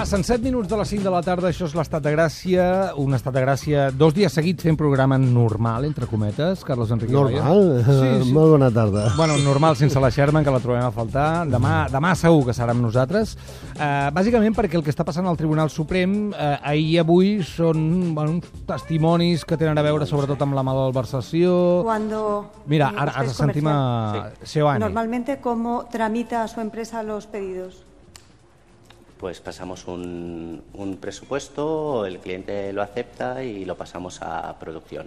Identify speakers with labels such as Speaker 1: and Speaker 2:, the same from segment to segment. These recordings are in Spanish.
Speaker 1: Passen 7 minuts de les 5 de la tarda, això és l'Estat de Gràcia, un Estat de Gràcia 2 dies seguits fent programa normal, entre cometes, Carlos Enrique Bayo.
Speaker 2: Normal? Sí. Molt bona tarda.
Speaker 1: Bueno, normal sense la Sherman, que la trobem a faltar. Demà segur que serà amb nosaltres. Bàsicament perquè el que està passant al Tribunal Suprem ahir i avui són uns testimonis que tenen a veure sobretot amb la malversació. Mira, ara sentim a Seoane.
Speaker 3: Normalmente, ¿cómo tramita su empresa los pedidos?
Speaker 4: Pues pasamos un presupuesto, el cliente lo acepta y lo pasamos a producción.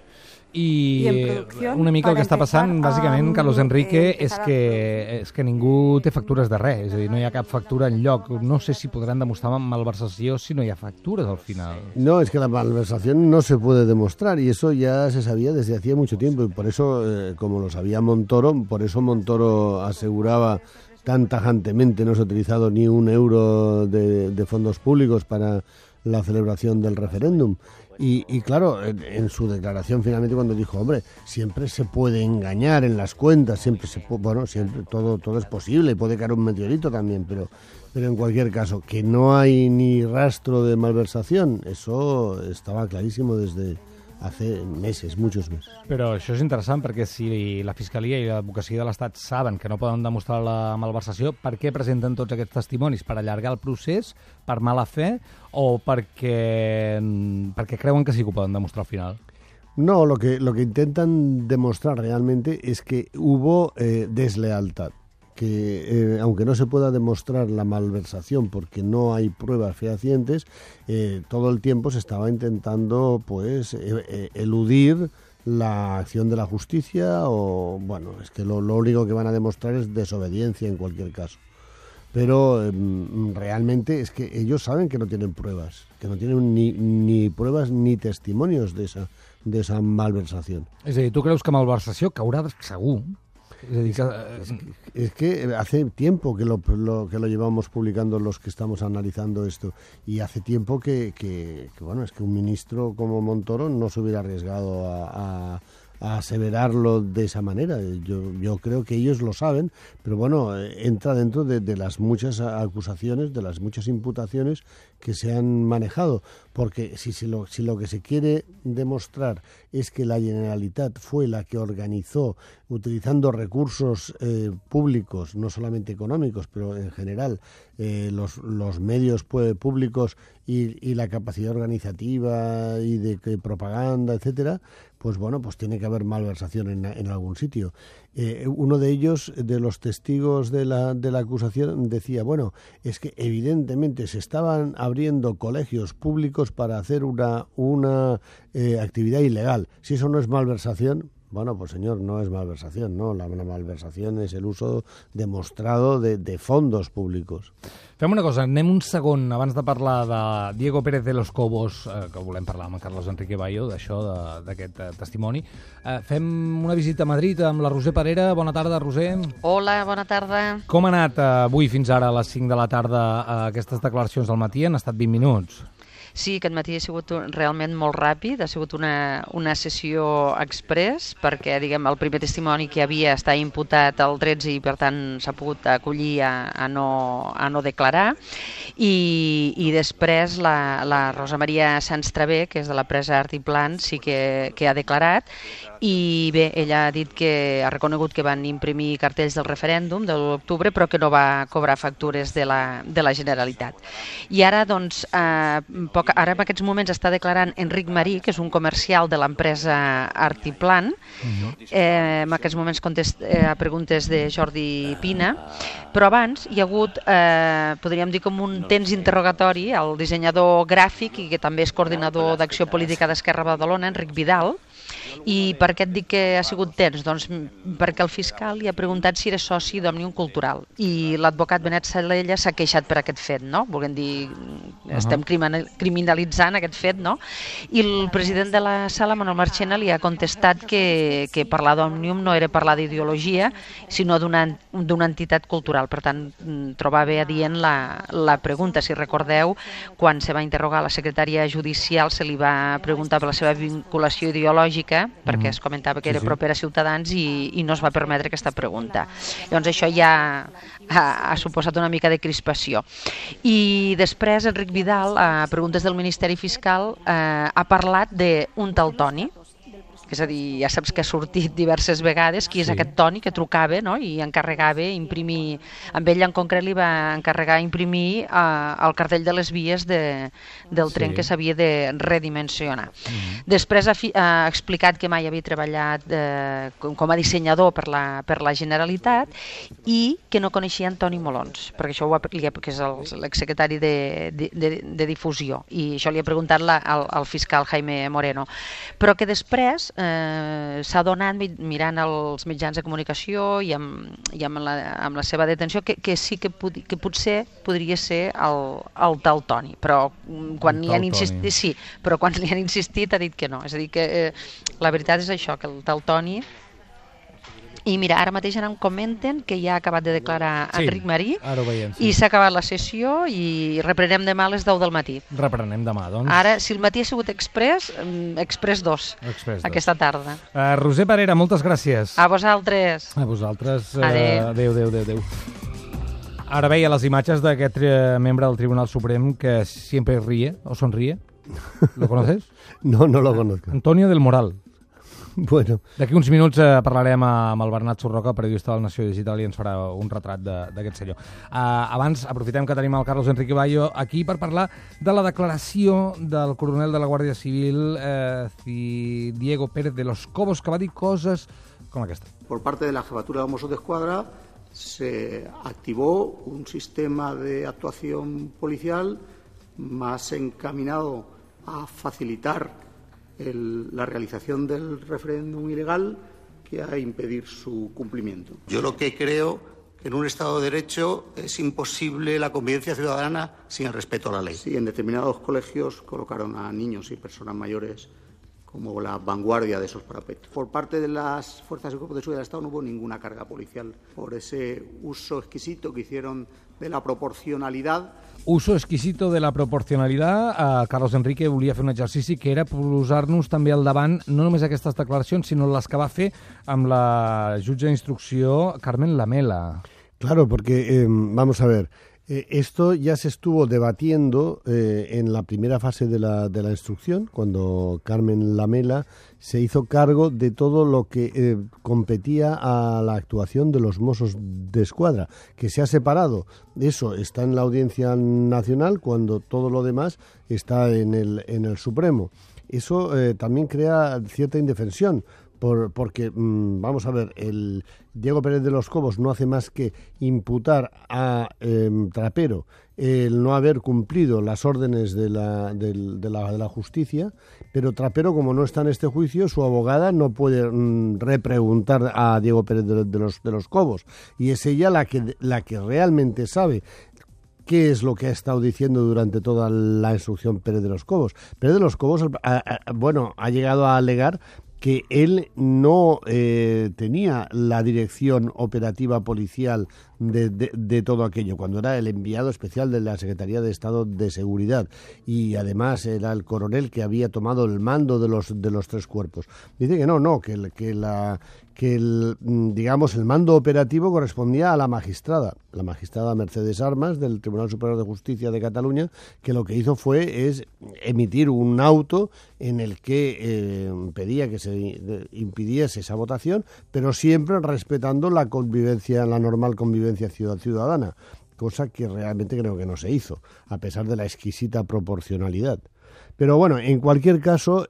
Speaker 1: I una mica el que està passant, bàsicament, Carlos Enrique, és que ningú té factures de res, és a dir, no hi ha cap factura enlloc. No sé si podran demostrar malversació si no hi ha factures al final.
Speaker 2: No, es que la malversación no se puede demostrar y eso ya se sabía desde hacía mucho tiempo y por eso, como lo sabía Montoro, por eso Montoro aseguraba tan tajantemente no se ha utilizado ni un euro de fondos públicos para la celebración del referéndum. Y claro, en su declaración finalmente cuando dijo, hombre, siempre se puede engañar en las cuentas, siempre todo es posible, puede caer un meteorito también, pero en cualquier caso, que no hay ni rastro de malversación, eso estaba clarísimo desde hace meses, muchos meses.
Speaker 1: Però això és interessant perquè si la Fiscalia i l'Advocacia de l'Estat saben que no poden demostrar la malversació, per què presenten tots aquests testimonis? Per allargar el procés, per mala fe o perquè creuen que sí que ho poden demostrar al final?
Speaker 2: No, lo que intentan demostrar realmente es que hubo deslealtad. Que aunque no se pueda demostrar la malversación porque no hay pruebas fehacientes, todo el tiempo se estaba intentando pues eludir la acción de la justicia o, bueno, es que lo único que van a demostrar es desobediencia en cualquier caso. Pero realmente es que ellos saben que no tienen pruebas, que no tienen ni pruebas ni testimonios de esa malversación.
Speaker 1: És a dir, tu creus que malversació caurà segur?
Speaker 2: Es que hace tiempo que lo llevamos publicando los que estamos analizando esto y hace tiempo que bueno, es que un ministro como Montoro no se hubiera arriesgado a aseverarlo de esa manera. Yo creo que ellos lo saben, pero bueno, entra dentro de las muchas acusaciones, de las muchas imputaciones que se han manejado, porque si lo que se quiere demostrar es que la Generalitat fue la que organizó, utilizando recursos públicos, no solamente económicos, pero en general los medios públicos y la capacidad organizativa y de propaganda, etcétera, pues bueno, pues tiene que haber malversación en algún sitio. Uno de ellos, de los testigos de la acusación, decía, bueno, es que evidentemente se estaban abriendo colegios públicos para hacer una actividad ilegal. Si eso no es malversación, bueno, pues señor, no es malversación, ¿no? La malversación es el uso demostrado de fondos públicos.
Speaker 1: Fem una cosa, anem un segon abans de parlar de Diego Pérez de los Cobos, que volem parlar amb Carlos Enrique Bayo, d'això, d'aquest testimoni. Fem una visita a Madrid amb la Roser Parera. Bona tarda, Roser.
Speaker 5: Hola, bona tarda.
Speaker 1: Com ha anat avui fins ara a les 5 de la tarda aquestes declaracions del matí? Han estat 20 minuts.
Speaker 5: Sí, aquest matí ha sigut realment molt ràpid, ha sigut una sessió express, perquè diguem el primer testimoni que havia està imputat al 13 i per tant s'ha pogut acollir a no declarar, i després la Rosa Maria Sans Travé, que és de l'empresa Artiplan, sí que ha declarat, i bé, ella ha dit que ha reconegut que van imprimir cartells del referèndum de l'octubre, però que no va cobrar factures de la Generalitat. I ara, doncs, ara en aquests moments està declarant Enric Marí, que és un comercial de l'empresa Artiplan. En aquests moments contesta a preguntes de Jordi Pina, però abans hi ha hagut, podríem dir, com un temps interrogatori al dissenyador gràfic i que també és coordinador d'Acció Política d'Esquerra Badalona, Enric Vidal. I per què et dic que ha sigut tens? Doncs perquè el fiscal li ha preguntat si era soci d'Òmnium Cultural i l'advocat Benet Salella s'ha queixat per aquest fet, no? Volguem dir, estem criminalitzant aquest fet, no? I el president de la sala, Manuel Marchena, li ha contestat que parlar d'Òmnium no era parlar d'ideologia, sinó d'una entitat cultural. Per tant, trobava adient la pregunta. Si recordeu, quan se va interrogar la secretària judicial se li va preguntar per la seva vinculació ideològica ideològica, perquè es comentava que era propera a Ciutadans i no es va permetre aquesta pregunta. Llavors això ja ha suposat una mica de crispació. I després Enric Vidal, a preguntes del Ministeri Fiscal, ha parlat d'un tal Toni, és a dir, ja saps que ha sortit diverses vegades qui és aquest Toni que trucava, no? I encarregava imprimir, amb ell en concret li va encarregar imprimir el cartell de les vies del tren que s'havia de redimensionar. Després ha explicat que mai havia treballat com a dissenyador per la Generalitat i que no coneixia Antoni Molons, perquè això que és l'exsecretari de Difusió, i això li ha preguntat al fiscal Jaime Moreno, però que després s'ha donat mirant els mitjans de comunicació i amb la seva detenció que sí que potser podria ser el tal Toni, però quan li han insistit ha dit que no, és a dir que la veritat és això, que el tal Toni. I mira, ara mateix em comenten que ja ha acabat de declarar Enric Marí i s'ha acabat la sessió i reprenem demà a les 10 del matí.
Speaker 1: Reprenem demà, doncs.
Speaker 5: Ara, si el matí ha sigut Express 2, aquesta tarda.
Speaker 1: Roser Parera, moltes gràcies.
Speaker 5: A vosaltres.
Speaker 1: A vosaltres.
Speaker 5: Adéu.
Speaker 1: Ara veia les imatges d'aquest membre del Tribunal Suprem que sempre ríe o sonríe. ¿Lo conoces?
Speaker 2: No lo conozco.
Speaker 1: Antonio del Moral.
Speaker 2: Bueno.
Speaker 1: D'aquí uns minuts parlarem amb el Bernat Surroca, periodista del Nació Digital, i ens farà un retrat d'aquest senyor. Abans, aprofitem que tenim el Carlos Enrique Bayo aquí per parlar de la declaració del coronel de la Guàrdia Civil, Diego Pérez de los Cobos, que va dir coses com aquesta.
Speaker 6: Por parte de la Jefatura de Mossos d'Esquadra se activó un sistema de actuación policial más encaminado a facilitar la realización del referéndum ilegal que a impedir su cumplimiento. Yo lo que creo que en un Estado de Derecho es imposible la convivencia ciudadana sin el respeto a la ley. Sí, en determinados colegios colocaron a niños y personas mayores como la vanguardia de esos parapetos. Por parte de las fuerzas y cuerpos de seguridad del Estado no hubo ninguna carga policial por ese uso exquisito que hicieron de la proporcionalidad.
Speaker 1: Uso exquisito de la proporcionalitat. Carlos Enrique volia fer un exercici que era posar-nos també al davant no només aquestes declaracions, sinó les que va fer amb la jutge d'instrucció Carmen Lamela.
Speaker 2: Claro, porque vamos a ver, esto ya se estuvo debatiendo en la primera fase de la instrucción, cuando Carmen Lamela se hizo cargo de todo lo que competía a la actuación de los Mossos d'Esquadra, que se ha separado. Eso está en la Audiencia Nacional, cuando todo lo demás está en el Supremo. Eso también crea cierta indefensión, porque, vamos a ver, el Diego Pérez de los Cobos no hace más que imputar a Trapero el no haber cumplido las órdenes de la justicia, pero Trapero, como no está en este juicio, su abogada no puede repreguntar a Diego Pérez de los Cobos, y es ella la que realmente sabe qué es lo que ha estado diciendo durante toda la instrucción Pérez de los Cobos. Pérez de los Cobos, ha llegado a alegar que él no tenía la dirección operativa policial de todo aquello, cuando era el enviado especial de la Secretaría de Estado de Seguridad, y además era el coronel que había tomado el mando de los tres cuerpos. Dice que no, que el mando operativo correspondía a la magistrada Mercedes Armas del Tribunal Superior de Justicia de Cataluña, que lo que hizo es emitir un auto en el que pedía que se impidiese esa votación, pero siempre respetando la normal convivencia ciudadana, cosa que realmente creo que no se hizo, a pesar de la exquisita proporcionalidad. Pero bueno, en cualquier caso,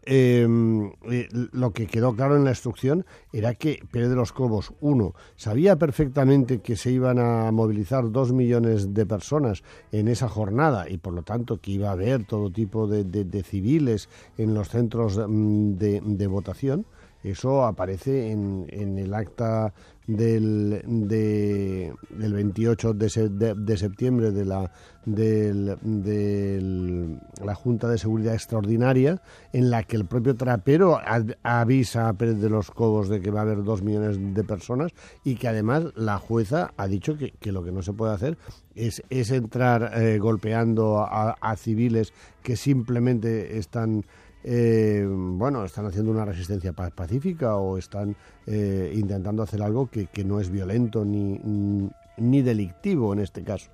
Speaker 2: lo que quedó claro en la instrucción era que Pérez de los Cobos, sabía perfectamente que se iban a movilizar 2 millones de personas en esa jornada, y por lo tanto que iba a haber todo tipo de civiles en los centros de votación. Eso aparece en el acta del 28 de septiembre de la Junta de Seguridad Extraordinaria, en la que el propio Trapero avisa a Pérez de los Cobos de que va a haber 2 millones de personas, y que además la jueza ha dicho que lo que no se puede hacer es entrar golpeando a civiles que simplemente están están haciendo una resistencia pacífica o están intentando hacer algo que no es violento ni delictivo en este caso.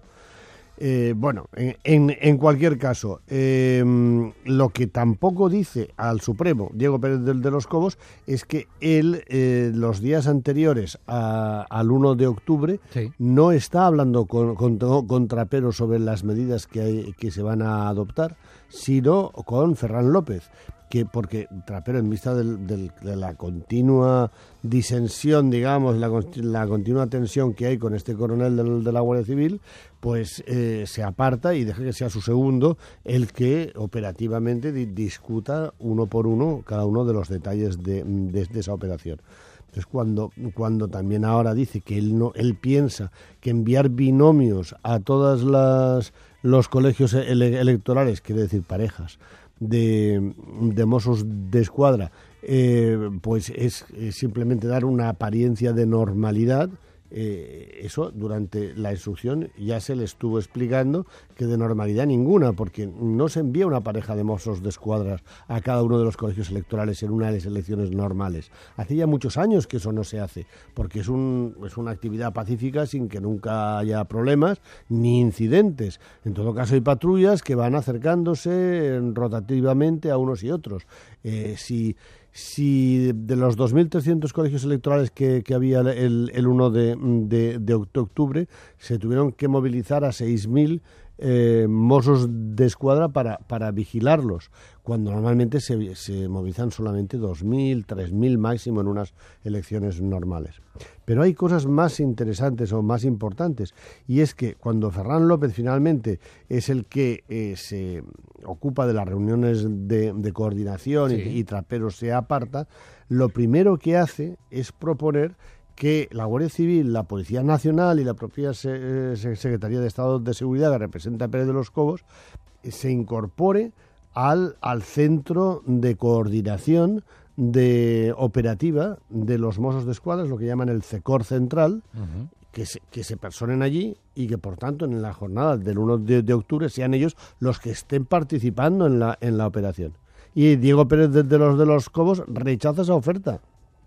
Speaker 2: En cualquier caso, lo que tampoco dice al Supremo Diego Pérez de los Cobos es que él, los días anteriores al 1 de octubre,
Speaker 1: sí,
Speaker 2: no está hablando con Trapero sobre las medidas que se van a adoptar, sino con Ferran López. Porque Trapero, en vista de la continua disensión, digamos, la continua tensión que hay con este coronel de la Guardia Civil, pues se aparta y deja que sea su segundo el que operativamente discuta uno por uno cada uno de los detalles de esa operación. Entonces, cuando también ahora dice que él piensa que enviar binomios a todos los colegios electorales, quiere decir parejas, de Mossos d'Esquadra, pues es simplemente dar una apariencia de normalidad. Eso durante la instrucción ya se le estuvo explicando que de normalidad ninguna, porque no se envía una pareja de Mossos d'Esquadra a cada uno de los colegios electorales en una de las elecciones normales. Hace ya muchos años que eso no se hace, porque es una actividad pacífica sin que nunca haya problemas ni incidentes. En todo caso hay patrullas que van acercándose rotativamente a unos y otros. Si de los 2.300 colegios electorales que había el 1 de octubre, se tuvieron que movilizar a 6.000 Mossos d'Esquadra para vigilarlos, cuando normalmente se movilizan solamente 2.000, 3.000 máximo en unas elecciones normales. Pero hay cosas más interesantes o más importantes, y es que cuando Ferran López finalmente es el que se ocupa de las reuniones de coordinación, sí, y Trapero se aparta, lo primero que hace es proponer que la Guardia Civil, la Policía Nacional y la propia Secretaría de Estado de Seguridad, que representa a Pérez de los Cobos, se incorpore al centro de coordinación operativa de los Mossos d'Esquadra, lo que llaman el CECOR central, uh-huh, que se personen allí y que, por tanto, en la jornada del 1 de octubre sean ellos los que estén participando en la operación. Y Diego Pérez de los Cobos rechaza esa oferta.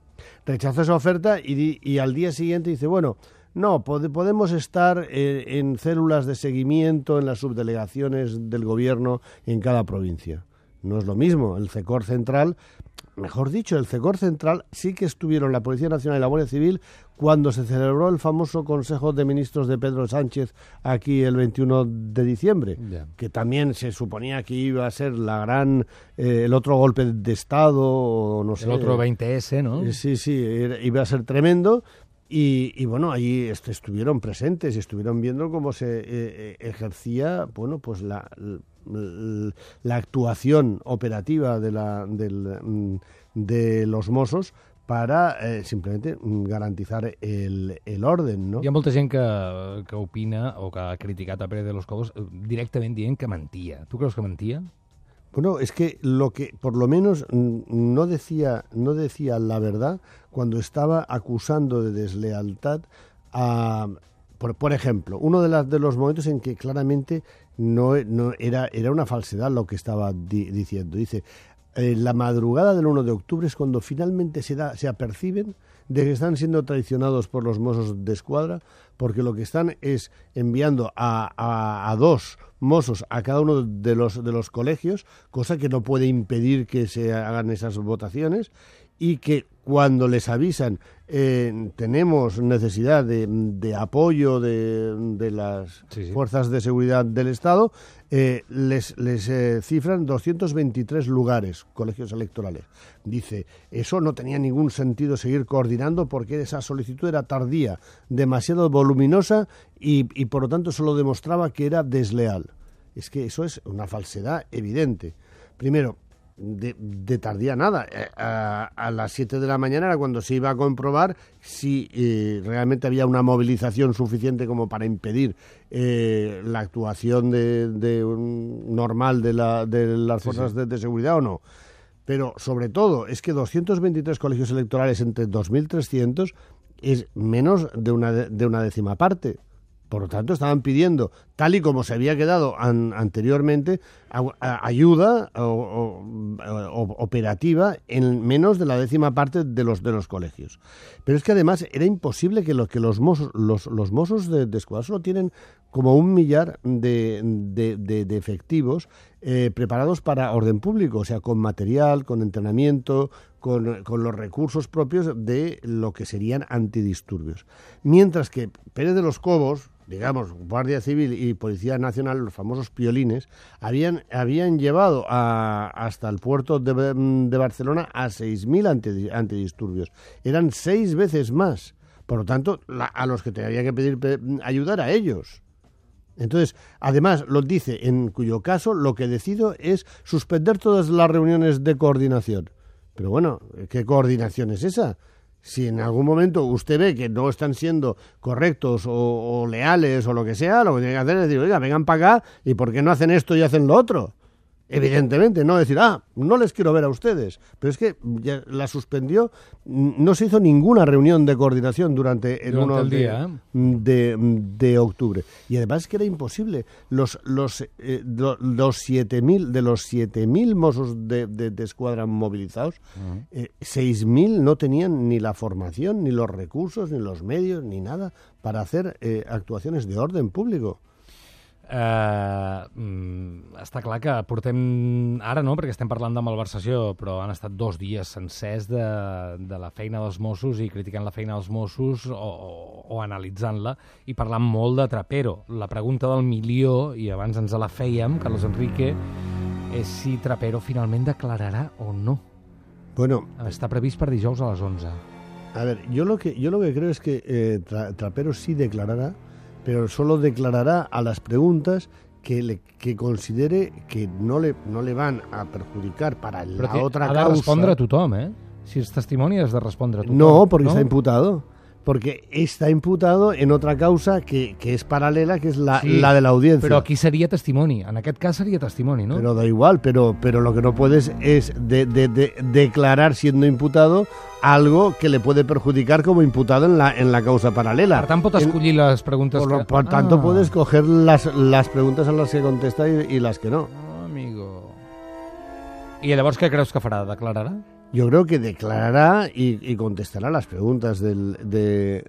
Speaker 2: Y al día siguiente dice, bueno, no, podemos estar en células de seguimiento en las subdelegaciones del gobierno en cada provincia. No es lo mismo. El CECOR central, mejor dicho, el CECOR central sí que estuvieron la Policía Nacional y la Guardia Civil cuando se celebró el famoso Consejo de Ministros de Pedro Sánchez aquí el 21 de diciembre, yeah, que también se suponía que iba a ser el otro golpe de Estado, o no sé.
Speaker 1: El otro 20S, ¿no?
Speaker 2: Sí, iba a ser tremendo. Y bueno, allí estuvieron presentes y estuvieron viendo cómo se ejercía, bueno, pues la actuación operativa de los Mossos para simplemente garantizar el orden, ¿no?
Speaker 1: Hi ha molta gent que opina o que ha criticat a Pérez de los Cobos directament dient que mentia. Tu creus que mentia?
Speaker 2: Bueno, es que lo que por lo menos no decía la verdad cuando estaba acusando de deslealtad a... Por ejemplo, uno de los momentos en que claramente no era una falsedad lo que estaba diciendo. Dice, la madrugada del 1 de octubre es cuando finalmente se aperciben de que están siendo traicionados por los Mossos d'Esquadra, porque lo que están es enviando a 2 Mossos a cada uno de los colegios, cosa que no puede impedir que se hagan esas votaciones, y que cuando les avisan tenemos necesidad de apoyo de las fuerzas de seguridad del Estado, les cifran 223 lugares, colegios electorales. Dice, eso no tenía ningún sentido seguir coordinando porque esa solicitud era tardía, demasiado voluminosa y por lo tanto solo demostraba que era desleal. Es que eso es una falsedad evidente. Primero, de tardía nada. A las 7 de la mañana era cuando se iba a comprobar si realmente había una movilización suficiente como para impedir la actuación normal de las fuerzas de seguridad o no. Pero sobre todo es que 223 colegios electorales entre 2.300 es menos de una décima parte. Por lo tanto, estaban pidiendo, tal y como se había quedado anteriormente, ayuda operativa en menos de la 10ª parte de los colegios. Pero es que además era imposible que los Mossos de Escuadra solo tienen como 1 millar de efectivos preparados para orden público, o sea, con material, con entrenamiento, con los recursos propios de lo que serían antidisturbios. Mientras que Pérez de los Cobos, digamos, Guardia Civil y Policía Nacional, los famosos piolines, habían llevado hasta el puerto de Barcelona a 6.000 antidisturbios. Eran 6 veces más. Por lo tanto, a los que te había que pedir ayudar a ellos. Entonces, además, lo dice, en cuyo caso lo que decido es suspender todas las reuniones de coordinación. Pero bueno, ¿qué coordinación es esa? Si en algún momento usted ve que no están siendo correctos o leales o lo que sea, lo que tiene que hacer es decir, oiga, vengan para acá y ¿por qué no hacen esto y hacen lo otro? Evidentemente, no decir, no les quiero ver a ustedes. Pero es que ya la suspendió, no se hizo ninguna reunión de coordinación durante el 1 de octubre. Y además es que era imposible. Los 7.000, de los 7.000 Mossos de Escuadra movilizados, 6.000 no tenían ni la formación, ni los recursos, ni los medios, ni nada para hacer actuaciones de orden público.
Speaker 1: Està clar que portem, ara no, perquè estem parlant de malversació, però han estat 2 dies sencers de la feina dels Mossos i criticant la feina dels Mossos o analitzant-la i parlant molt de Trapero. La pregunta del milió, i abans ens la fèiem, Carlos Enrique, és si Trapero finalment declararà o no.
Speaker 2: Bueno,
Speaker 1: està previst per dijous a les 11.
Speaker 2: A ver, yo lo que creo es que Trapero sí declarará, pero solo declarará a las preguntas que considere que no le van a perjudicar para la otra causa.
Speaker 1: Ha de respondre a tothom, Si és testimoni has de respondre a tothom.
Speaker 2: No, porque está imputado. Porque está imputado en otra causa que es paralela, que es la de la audiencia.
Speaker 1: Però aquí seria testimoni. En aquest cas seria testimoni, ¿no?
Speaker 2: Pero da igual, pero lo que no puedes es declarar siendo imputado algo que le puede perjudicar como imputado en la causa paralela.
Speaker 1: Per tant, pot escollir les preguntes
Speaker 2: Por tanto, puedes coger las preguntas a las que contesta y las que no.
Speaker 1: Amigo. I llavors què creus que farà? Declararà?
Speaker 2: Yo creo que declarará y contestará las preguntas de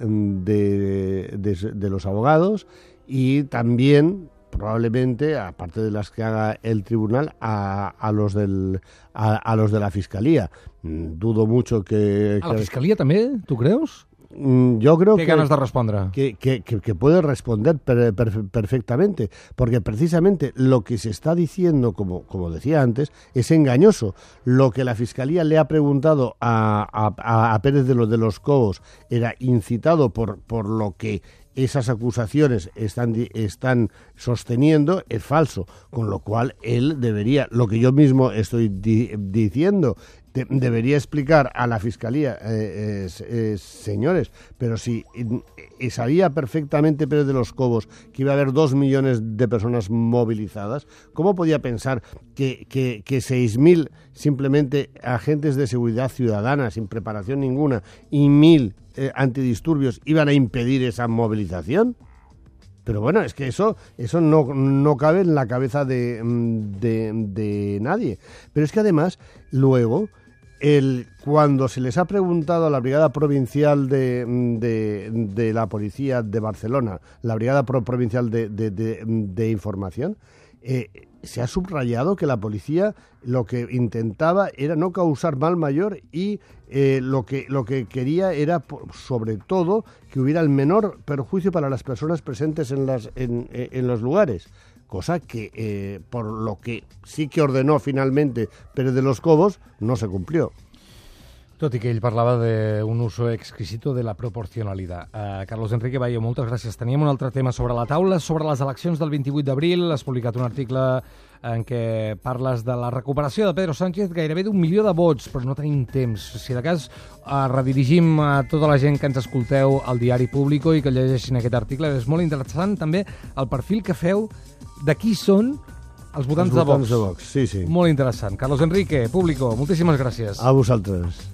Speaker 2: los abogados y también, probablemente, aparte de las que haga el tribunal, a los de la Fiscalía. Dudo mucho que...
Speaker 1: ¿A la Fiscalía també? Tu creus?
Speaker 2: Yo creo
Speaker 1: ¿Qué ganas de responder?
Speaker 2: Que puede responder perfectamente, porque precisamente lo que se está diciendo, como decía antes, es engañoso. Lo que la Fiscalía le ha preguntado a Pérez de los Cobos era incitado por lo que esas acusaciones están sosteniendo, es falso, con lo cual él debería, lo que yo mismo estoy diciendo, debería explicar a la Fiscalía, señores, pero si sabía perfectamente Pérez de los Cobos que iba a haber 2 millones de personas movilizadas, ¿cómo podía pensar que 6.000 simplemente agentes de seguridad ciudadana sin preparación ninguna y 1.000 antidisturbios iban a impedir esa movilización? Pero bueno, es que eso no cabe en la cabeza de nadie. Pero es que además, luego, cuando se les ha preguntado a la Brigada Provincial de la Policía de Barcelona, la Brigada Provincial de Información, se ha subrayado que la policía lo que intentaba era no causar mal mayor y lo que quería era, sobre todo, que hubiera el menor perjuicio para las personas presentes en los lugares. Cosa que, por lo que sí que ordenó finalmente Pérez de los Cobos, no se cumplió.
Speaker 1: Tot i que ell parlava d'un uso exquisito de la proporcionalitat. Carlos Enrique Bayo, moltes gràcies. Teníem un altre tema sobre la taula, sobre les eleccions del 28 d'abril. Has publicat un article en què parles de la recuperació de Pedro Sánchez, gairebé d'1 milió de vots, però no tenim temps. Si de cas, redirigim a tota la gent que ens escolteu al Diari Público i que llegeixin aquest article. És molt interessant també el perfil que feu de qui són els votants de Vox.
Speaker 2: Sí, sí.
Speaker 1: Molt interessant. Carlos Enrique, Público, moltíssimes gràcies.
Speaker 2: A vosaltres.